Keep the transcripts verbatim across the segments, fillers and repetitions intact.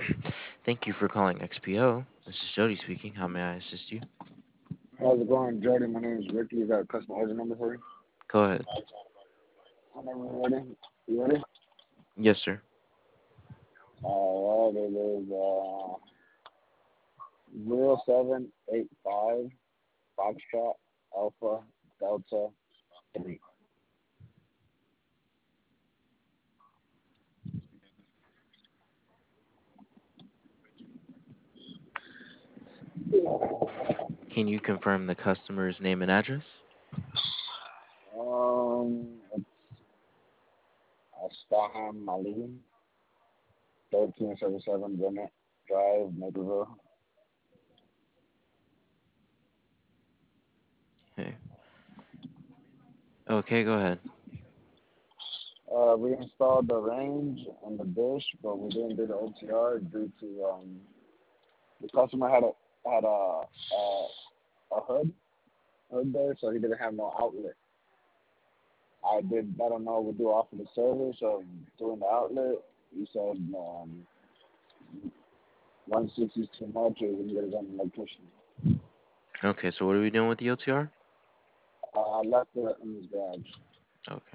Thank you for calling X P O. This is Jody speaking. How may I assist you? How's it going, Jordan? My name is Ricky. You got a customer order number for you? Go ahead. Whenever you're ready. You ready? Yes, sir. All right, it is uh, zero seven eight five Foxtrot Alpha Delta three. Can you confirm the customer's name and address? Um, it's Astaham Malim, thirteen seventy-seven Bennett Drive, Naperville. Okay. Okay, go ahead. Uh, we installed the range and the dish, but we didn't do the O T R due to um, the customer had a had a, a, a hood hood there, so he didn't have no outlet. I did let him know we do offer the service of doing the outlet. He said um, one sixty is too much, or we can get it done electrician. Okay, so what are we doing with the O T R? Uh, I left it in his garage. Okay.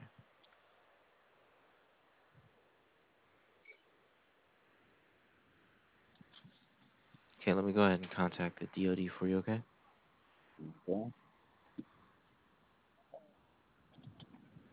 Okay, let me go ahead and contact the D O D for you, okay? Okay.